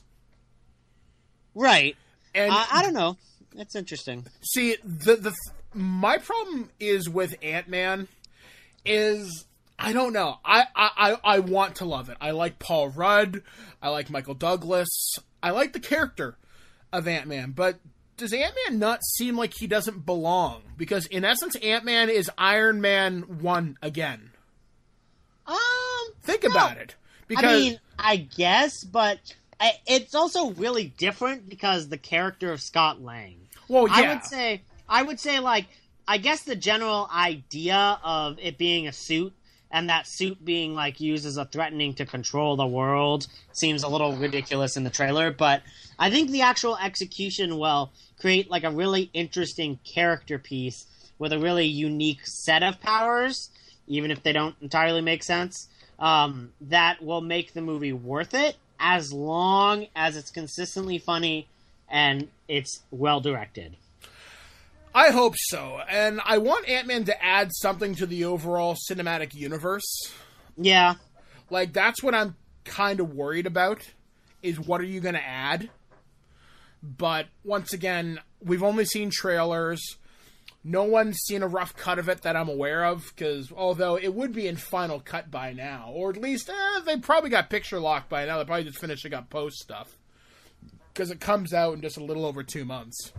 Right. And uh, I don't know. It's interesting. See, the the my problem is with Ant-Man is, I don't know. I, I, I want to love it. I like Paul Rudd. I like Michael Douglas. I like the character of Ant-Man. But does Ant-Man not seem like he doesn't belong? Because in essence, Ant-Man is Iron Man one again. Um, Think no. about it. Because, I mean, I guess, but I, it's also really different because the character of Scott Lang. Well, yeah. I would say, I would say, like, I guess the general idea of it being a suit and that suit being, like, used as a threatening to control the world seems a little ridiculous in the trailer, but I think the actual execution will create, like, a really interesting character piece with a really unique set of powers, even if they don't entirely make sense. Um, that will make the movie worth it as long as it's consistently funny and it's well directed. I hope so. And I want Ant-Man to add something to the overall cinematic universe. Yeah. Like, that's what I'm kind of worried about, is what are you going to add? But once again, we've only seen trailers. No one's seen a rough cut of it that I'm aware of, because although it would be in Final Cut by now, or at least eh, they probably got picture locked by now. They're probably just finishing up post stuff, because it comes out in just a little over two months.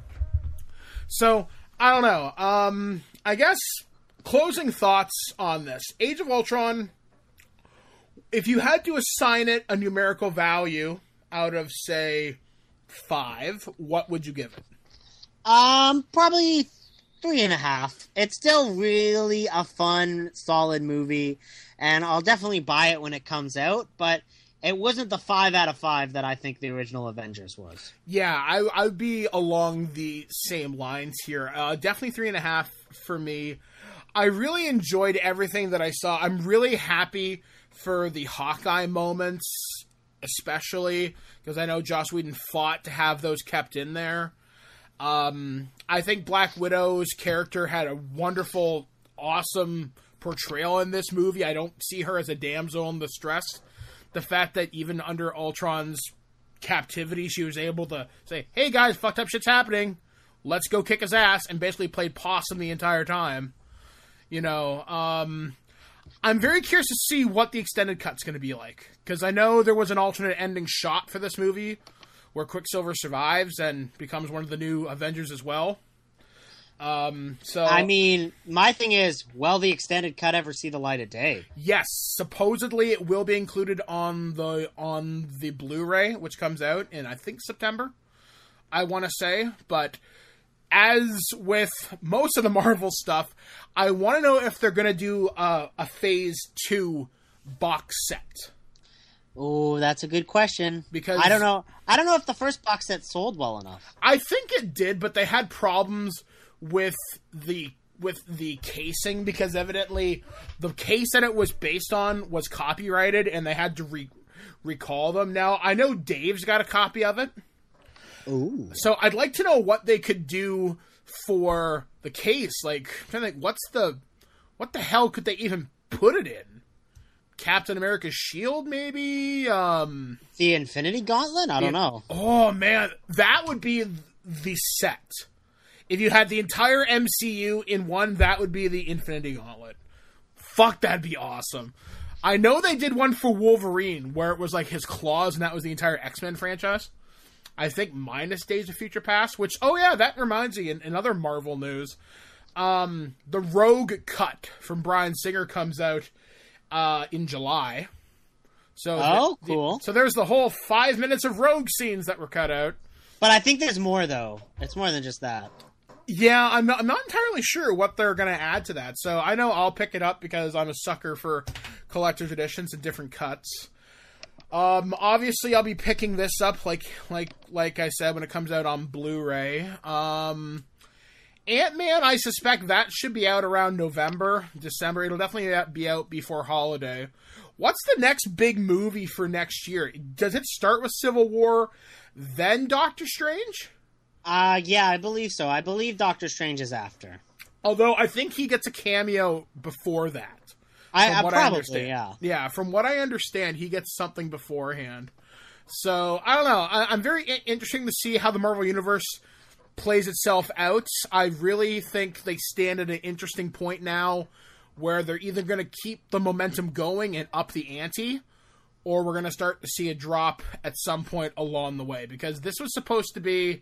So, I don't know. Um, I guess closing thoughts on this. Age of Ultron, if you had to assign it a numerical value out of, say, five, what would you give it? Um, probably three and a half. It's still really a fun, solid movie, and I'll definitely buy it when it comes out, but it wasn't the five out of five that I think the original Avengers was. Yeah, I, I would be along the same lines here. Uh, definitely three and a half for me. I really enjoyed everything that I saw. I'm really happy for the Hawkeye moments, especially, because I know Joss Whedon fought to have those kept in there. Um, I think Black Widow's character had a wonderful, awesome portrayal in this movie. I don't see her as a damsel in distress. The fact that even under Ultron's captivity, she was able to say, hey guys, fucked up shit's happening. Let's go kick his ass, and basically played possum the entire time. You know, um, I'm very curious to see what the extended cut's going to be like. Because I know there was an alternate ending shot for this movie, where Quicksilver survives and becomes one of the new Avengers as well. Um, so I mean, my thing is, will the extended cut ever see the light of day? Yes, supposedly it will be included on the on the Blu-ray, which comes out in, I think, September, I want to say. But as with most of the Marvel stuff, I want to know if they're going to do a, a Phase two box set. Oh, that's a good question. Because I don't know. I don't know if the first box set sold well enough. I think it did, but they had problems with the with the casing, because evidently the case that it was based on was copyrighted, and they had to re- recall them. Now, I know Dave's got a copy of it. Ooh. So I'd like to know what they could do for the case. Like, I'm trying to think, what's the what the hell could they even put it in? Captain America's shield, maybe? Um, the Infinity Gauntlet? I don't yeah. know. Oh, man. That would be the set. If you had the entire M C U in one, that would be the Infinity Gauntlet. Fuck, that'd be awesome. I know they did one for Wolverine, where it was like his claws, and that was the entire X-Men franchise. I think minus Days of Future Past, which, oh yeah, that reminds me, in, in other Marvel news, Um, the Rogue Cut from Bryan Singer comes out uh, in July. So oh, the, cool. The, so there's the whole five minutes of Rogue scenes that were cut out. But I think there's more, though. It's more than just that. Yeah, I'm not, I'm not entirely sure what they're going to add to that. So I know I'll pick it up because I'm a sucker for collector's editions and different cuts. Um, obviously, I'll be picking this up, like like like I said, when it comes out on Blu-ray. Um, Ant-Man, I suspect that should be out around November, December. It'll definitely be out before holiday. What's the next big movie for next year? Does it start with Civil War, then Doctor Strange? Uh, yeah, I believe so. I believe Doctor Strange is after. Although I think he gets a cameo before that. I, I what probably, I understand. yeah. Yeah, from what I understand, he gets something beforehand. So, I don't know. I, I'm very I- interested to see how the Marvel Universe plays itself out. I really think they stand at an interesting point now where they're either going to keep the momentum going and up the ante, or we're going to start to see a drop at some point along the way. Because this was supposed to be...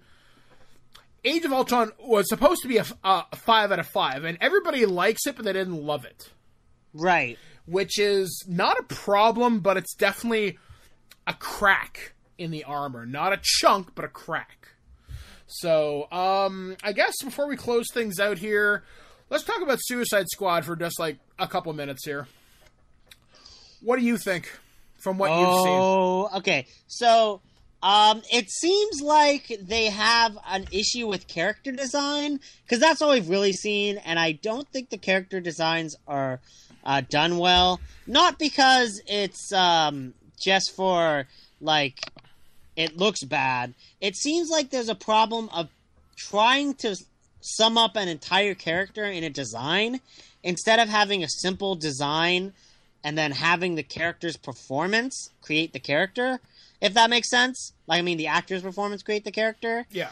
Age of Ultron was supposed to be a, a five out of five, and everybody likes it, but they didn't love it. Right. Which is not a problem, but it's definitely a crack in the armor. Not a chunk, but a crack. So, um, I guess before we close things out here, let's talk about Suicide Squad for just like a couple minutes here. What do you think from what oh, you've seen? Oh, okay. So, um, it seems like they have an issue with character design, because that's all we've really seen, and I don't think the character designs are uh, done well. Not because it's um, just for, like, it looks bad. It seems like there's a problem of trying to sum up an entire character in a design instead of having a simple design and then having the character's performance create the character, if that makes sense. Like, I mean, the actor's performance create the character. Yeah.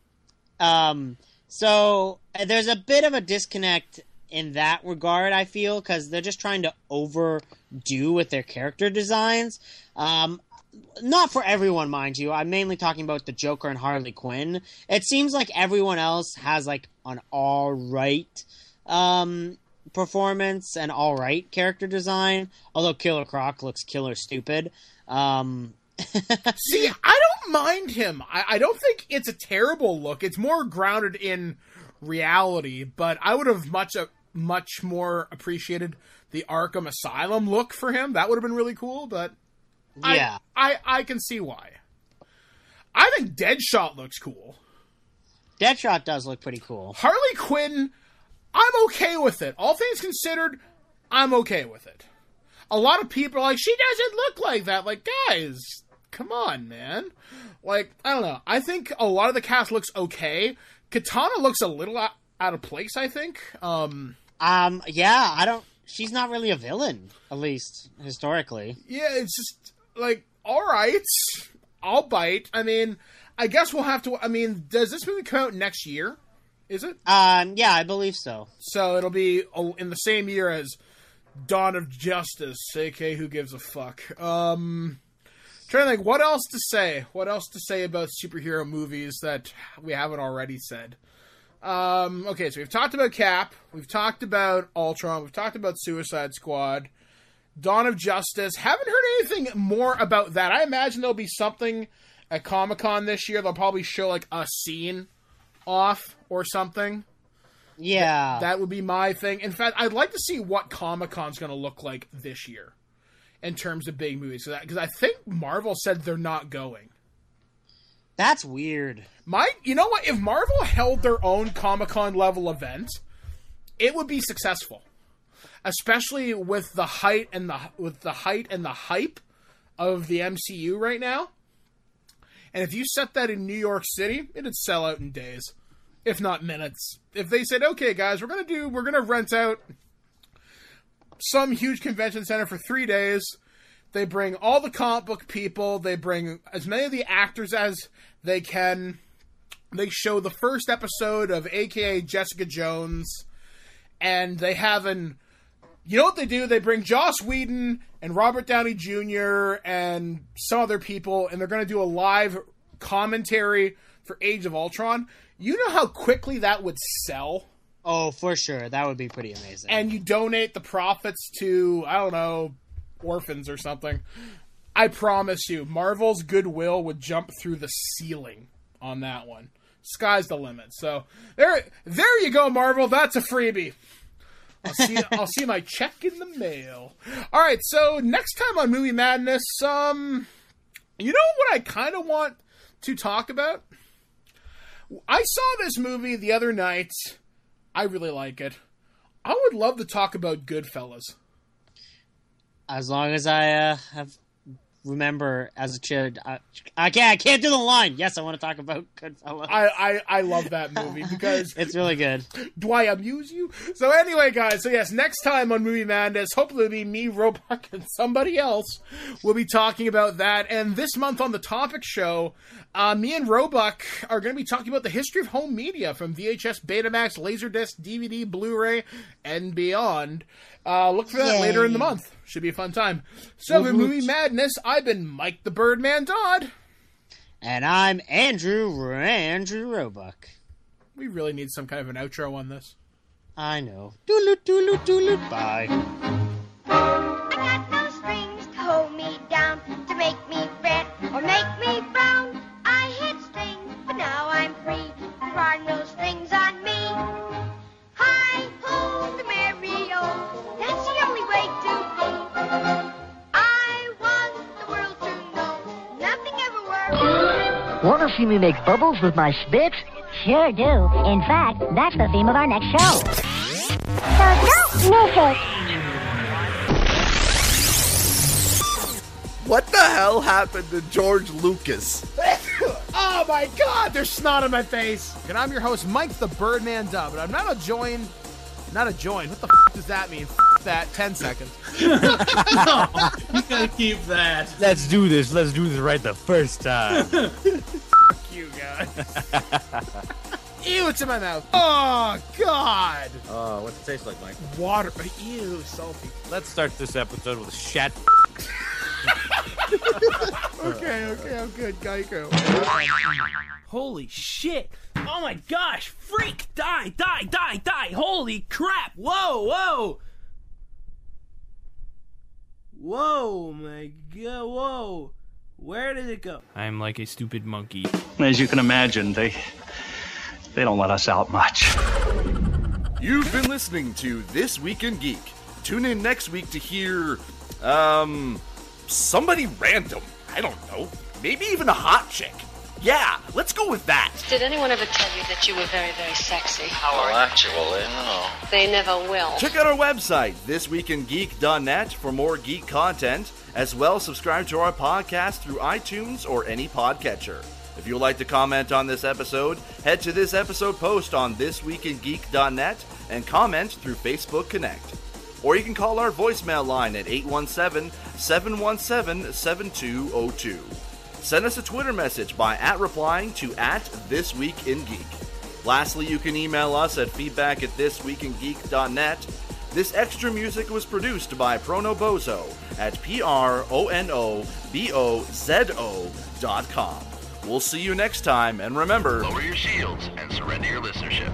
Um. So there's a bit of a disconnect in that regard, I feel, because they're just trying to overdo with their character designs. Um, not for everyone, mind you. I'm mainly talking about the Joker and Harley Quinn. It seems like everyone else has, like, an all-right um, performance and all-right character design, although Killer Croc looks killer stupid. Um... See, I don't mind him. I, I don't think it's a terrible look. It's more grounded in reality, but I would have much uh, much more appreciated the Arkham Asylum look for him. That would have been really cool, but yeah, I, I, I can see why. I think Deadshot looks cool. Deadshot does look pretty cool. Harley Quinn, I'm okay with it. All things considered, I'm okay with it. A lot of people are like, she doesn't look like that. Like, guys, come on, man. Like, I don't know. I think a lot of the cast looks okay. Katana looks a little out, out of place, I think. Um, um, yeah, I don't... She's not really a villain, at least, historically. Yeah, it's just, like, alright. I'll bite. I mean, I guess we'll have to... I mean, does this movie come out next year? Is it? Um, yeah, I believe so. So it'll be in the same year as Dawn of Justice, aka Who Gives a Fuck. Um, trying to think, what else to say? What else to say about superhero movies that we haven't already said? Um, okay, so we've talked about Cap, we've talked about Ultron, we've talked about Suicide Squad, Dawn of Justice. Haven't heard anything more about that. I imagine there'll be something at Comic-Con this year. They'll probably show, like, a scene off or something. Yeah. That would be my thing. In fact, I'd like to see what Comic-Con's going to look like this year in terms of big movies. Because I think Marvel said they're not going. That's weird. My, you know what? If Marvel held their own Comic-Con level event, it would be successful. Especially with the height and the with the height and the hype of the M C U right now. And if you set that in New York City, it'd sell out in days. If not minutes. If they said, okay, guys, we're going to do, we're going to rent out some huge convention center for three days. They bring all the comic book people. They bring as many of the actors as they can. They show the first episode of A K A Jessica Jones. And they have an, you know what they do? They bring Joss Whedon and Robert Downey Junior and some other people. And they're going to do a live commentary for Age of Ultron. You know how quickly that would sell? Oh, for sure. That would be pretty amazing. And you donate the profits to, I don't know, orphans or something. I promise you, Marvel's goodwill would jump through the ceiling on that one. Sky's the limit. So there, there you go, Marvel. That's a freebie. I'll see. I'll see my check in the mail. All right. So next time on Movie Madness, um, you know what I kind of want to talk about? I saw this movie the other night. I really like it. I would love to talk about Goodfellas. As long as I uh, have remember as a kid, I, I can't. I can't do the line. Yes, I want to talk about Goodfellas. I, I, I love that movie because it's really good. Do I amuse you? So anyway, guys. So yes, next time on Movie Madness, hopefully it'll be me, Roebuck, and somebody else. We'll be talking about that. And this month on the Topic Show, uh, me and Roebuck are going to be talking about the history of home media from V H S, Betamax, Laserdisc, D V D, Blu-ray, and beyond. Uh, look for that Yay. later in the month. Should be a fun time. So, in Movie Madness, I've been Mike the Birdman Dodd. And I'm Andrew, Andrew Roebuck. We really need some kind of an outro on this. I know. Doodle doodle doodle bye. I got no strings to hold me down, to make me fret or make me frown. I had strings, but now I'm free. There are no strings on me. Hi ho, the merry-o, that's the only way to be. I want the world to know nothing ever works. Want to see me make bubbles with my spit? Sure do. In fact, that's the theme of our next show. So don't miss it. What the hell happened to George Lucas? Oh my god, there's snot on my face. And I'm your host, Mike the Birdman Dub, and I'm not a join. Not a join. What the f does that mean? F that. Ten seconds. No, you gotta keep that. Let's do this. Let's do this right the first time. Fuck you, guys. Ew, it's in my mouth. Oh, God. Oh, uh, what's it taste like, Mike? Water. Ew, salty. Let's start this episode with shat. okay, okay, I'm good. Geico. Holy shit. Oh my gosh. Freak. Die, die, die, die. Holy crap. Whoa, whoa. Whoa, my god. Whoa. Where did it go? I'm like a stupid monkey. As you can imagine, they they don't let us out much. You've been listening to This Week in Geek. Tune in next week to hear, um, somebody random. I don't know. Maybe even a hot chick. Yeah, let's go with that. Did anyone ever tell you that you were very, very sexy? Well, actually, no. They never will. Check out our website, this week in geek dot net, for more geek content. As well, subscribe to our podcast through iTunes or any podcatcher. If you would like to comment on this episode, head to this episode post on this week in geek dot net and comment through Facebook Connect. Or you can call our voicemail line at eight one seven, seven one seven, seven two zero two. Send us a Twitter message by at replying to at This Week in Geek. Lastly, you can email us at feedback at this week in geek dot net. This extra music was produced by Prono Bozo at P R O N O B O Z O dot com. We'll see you next time, and remember, lower your shields and surrender your listenership.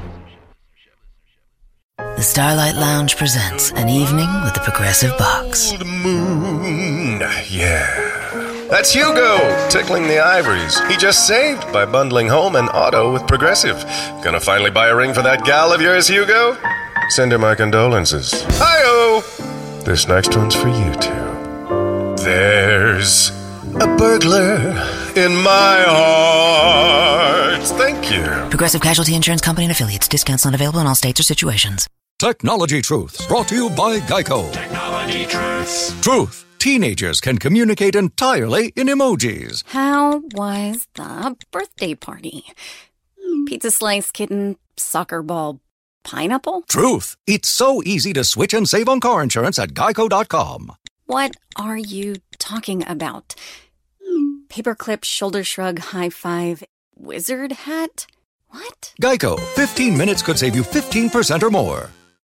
The Starlight Lounge presents An Evening with the Progressive Box. Old moon, yeah. That's Hugo, tickling the ivories. He just saved by bundling home and auto with Progressive. Gonna finally buy a ring for that gal of yours, Hugo? Send her my condolences. Hi-oh! This next one's for you two. There's a burglar in my heart. Thank you. Progressive Casualty Insurance Company and Affiliates. Discounts not available in all states or situations. Technology Truths, brought to you by Geico. Technology Truths. Truth. Teenagers can communicate entirely in emojis. How was the birthday party? Pizza slice, kitten, soccer ball, pineapple? Truth. It's so easy to switch and save on car insurance at geico dot com. What are you talking about? Paperclip, shoulder shrug, high five, wizard hat? What? Geico. fifteen minutes could save you fifteen percent or more.